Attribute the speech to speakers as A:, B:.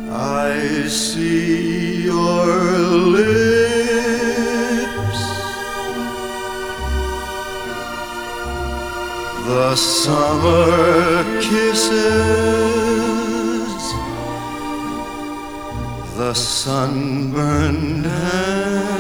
A: I see your lips, the summer kisses, the sunburned hands,